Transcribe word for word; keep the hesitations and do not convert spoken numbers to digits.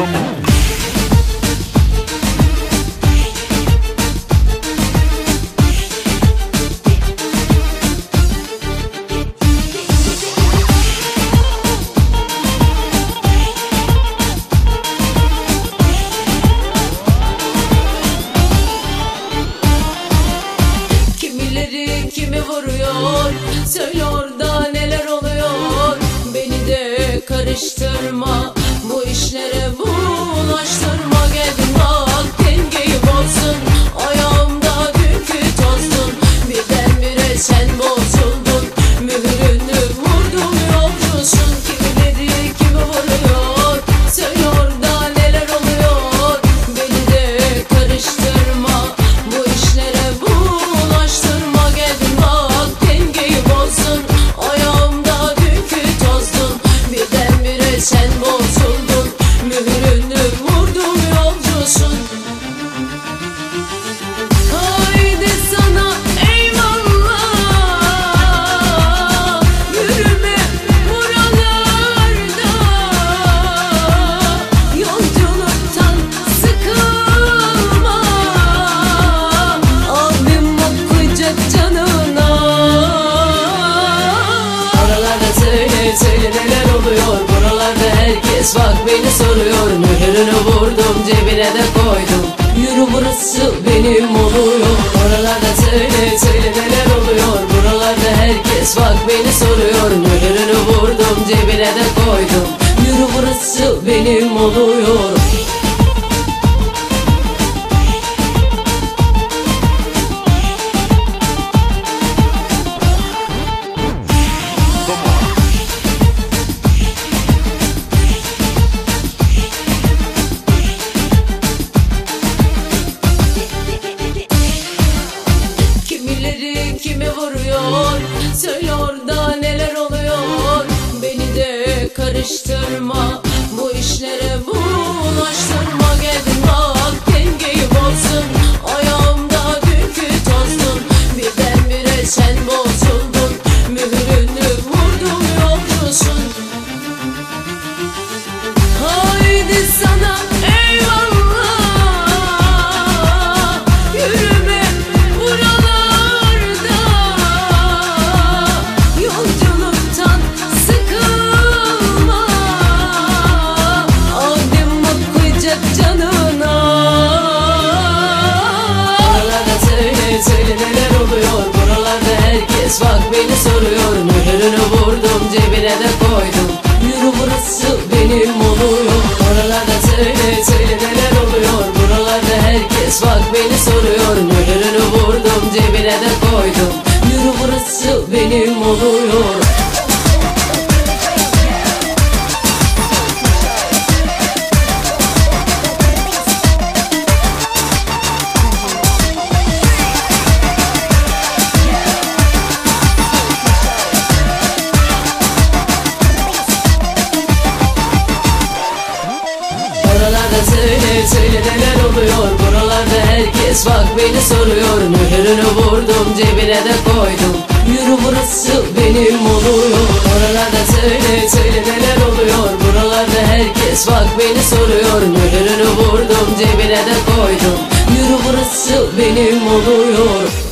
Kimi vuruyor? Söyle orada neler oluyor? Beni de karıştırma, bu işlere bulaştırma. Geldim bak dengeyi bozdun, ayağımda dünkü tozdun. Birdenbire sen bozuldun, mührünü vurdum yolcusun. Kimileri kimi vuruyor? Söyle orada neler oluyor? Beni de karıştırma, bu işlere bulaştırma. Sen bozuldun, mührünü vurdum yolcusun. Haydi sana eyvallah, yürüme buralarda. Yolculuktan sıkılma, abim bakacak canına. Oralarda söyle söyle neler oluyor? Herkes bak beni soruyor, mührünü vurdum cebine de koydum. Yürü burası benim oluyor. Oralarda söyle söyle neler oluyor? Buralarda herkes bak beni soruyor, mührünü vurdum cebine de koydum. Yürü burası benim oluyor. Kimi vuruyor? Söyle orada neler oluyor? Beni de karıştırma, bu işlere bulaştırma. Geldim bak dengeyi bozdun, ayağımda dünkü tozdun. Birdenbire sen bozuldun, mührünü vurdum yolcusun. Haydi sana eyvallah, yürüme buralar. Bak beni soruyor, mührünü vurdum cebine de koydum. Yürü burası benim oluyor. Oralarda söyle söyle neler oluyor? Buralarda herkes bak beni soruyor, mührünü vurdum cebine de koydum. Yürü burası benim oluyor. Söyle söyle neler oluyor? Buralarda herkes bak beni soruyor, mührünü vurdum cebine de koydum. Yürü burası benim oluyor. Oralarda söyle söyle neler oluyor? Buralarda herkes bak beni soruyor, mührünü vurdum cebine de koydum. Yürü burası benim oluyor.